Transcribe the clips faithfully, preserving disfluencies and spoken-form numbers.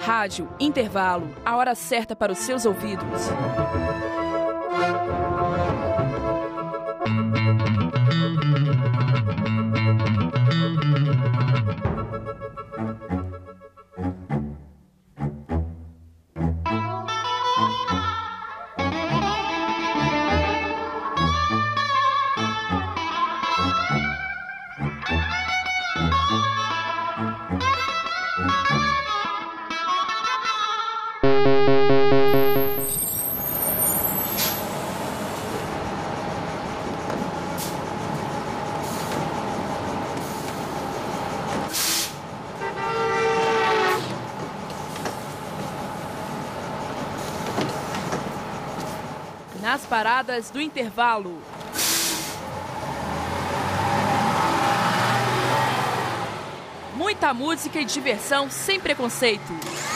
Rádio Intervalo, a hora certa para os seus ouvidos. Nas paradas do intervalo. Muita música e diversão sem preconceito.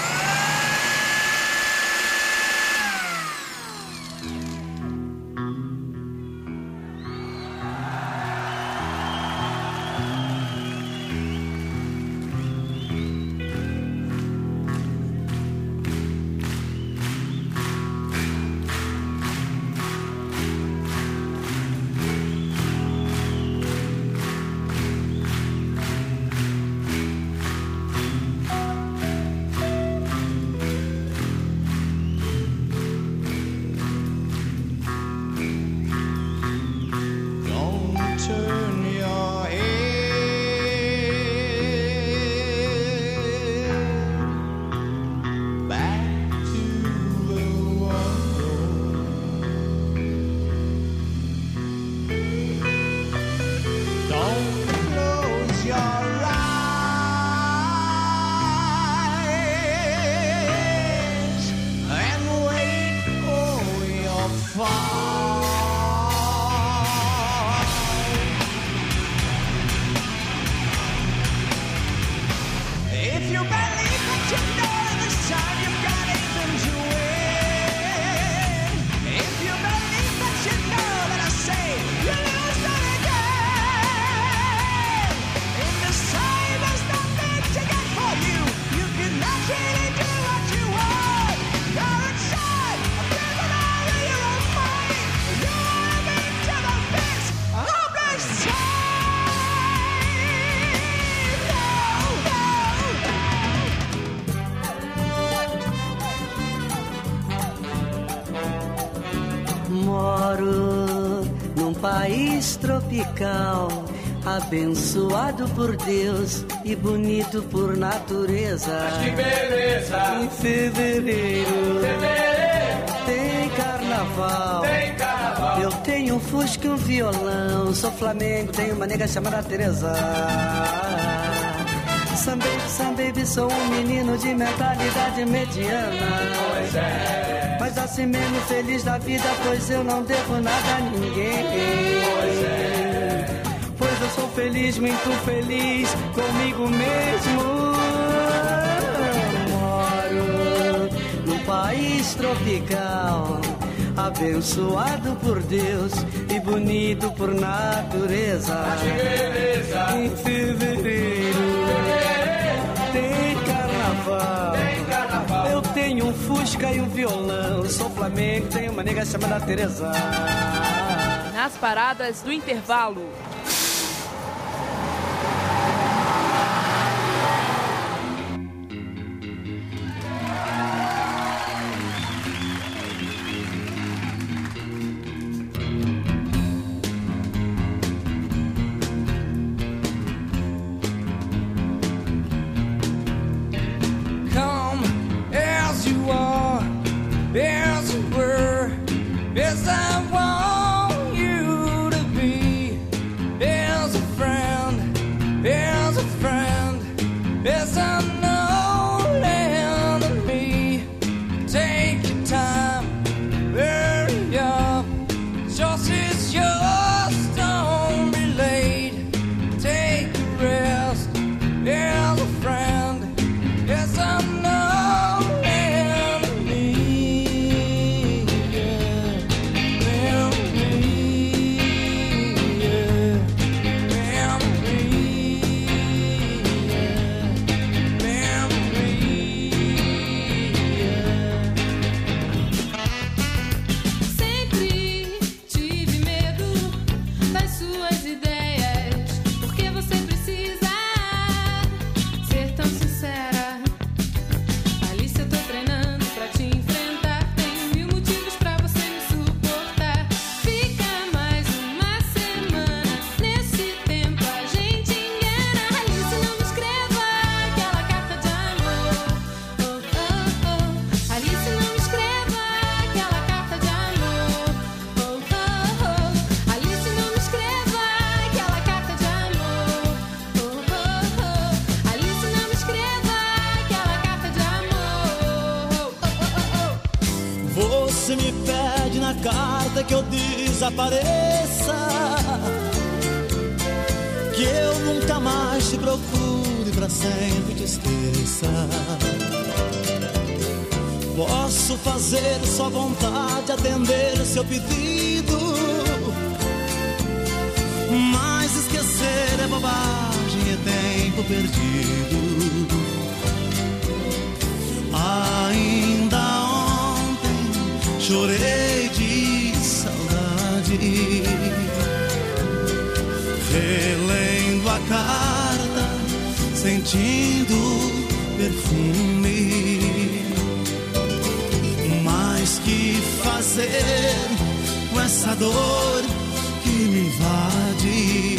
Moro num país tropical, abençoado por Deus e bonito por natureza. Mas que beleza! Em fevereiro, fevereiro tem carnaval. Tem carnaval. Eu tenho um fusca e um violão, sou Flamengo, tenho uma nega chamada Teresa. Some baby, some baby, sou um menino de mentalidade mediana. Pois é. Mas assim mesmo feliz da vida, pois eu não devo nada a ninguém. Pois é. Pois eu sou feliz, muito feliz comigo mesmo. Moro num país tropical, abençoado por Deus e bonito por natureza. Mas que beleza! Em fevereiro, tem carnaval. Tem carnaval. Eu tenho um fusca e um violão, sou Flamengo, tenho uma nega chamada Teresa. Nas paradas do intervalo. Você me pede na carta que eu desapareça, que eu nunca mais te procure, pra sempre te esqueça. Posso fazer sua vontade, atender seu pedido, mas esquecer é bobagem, é tempo perdido. Ainda ontem chorei de saudade, relendo a carta, sentindo perfume. Mas que fazer com essa dor que me invade?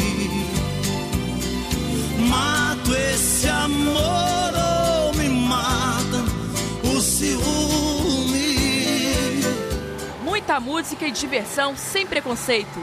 Mato esse amor ou me mata o ciúme? Muita música e diversão sem preconceito.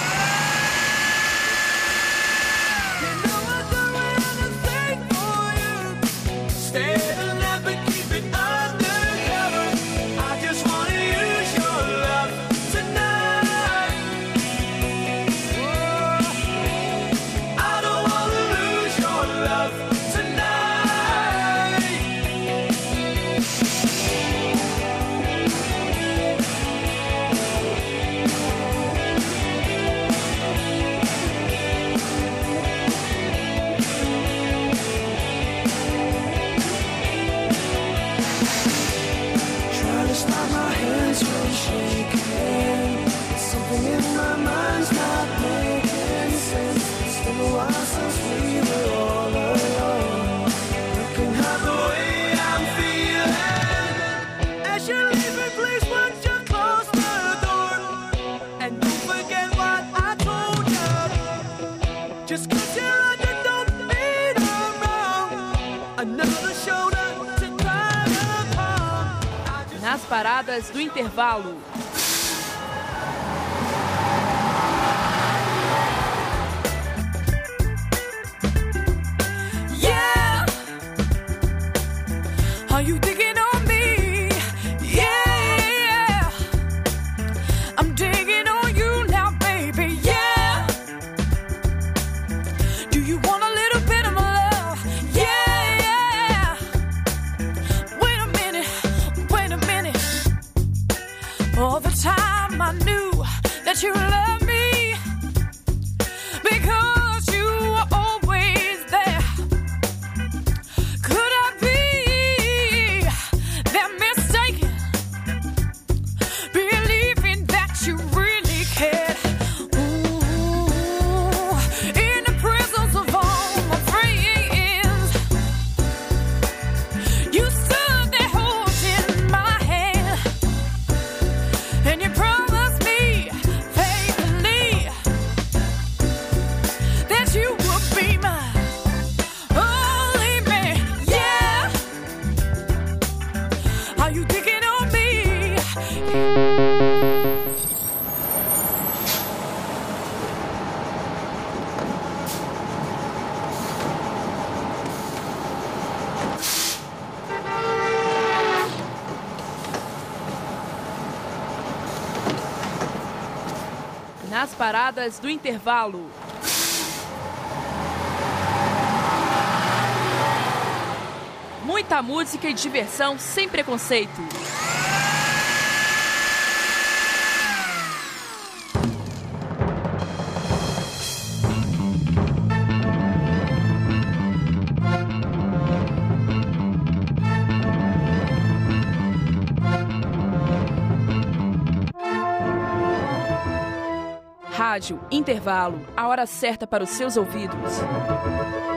Nas paradas do intervalo. Yeah, are you digging on me? Yeah, I'm digging on you now, baby. Yeah, do you want a little bit of my love? Yeah, yeah. Wait a minute, wait a minute. All the time I knew that you loved me, because you were always there. Could I be that mistaken, believing that you really cared? Ooh, in the presence of all my friends, you stood there holding my hand, and you promised me faithfully that you would be my only man. Yeah, are you digging on me? Nas paradas do intervalo. Muita música e diversão sem preconceito. Rádio Intervalo, a hora certa para os seus ouvidos.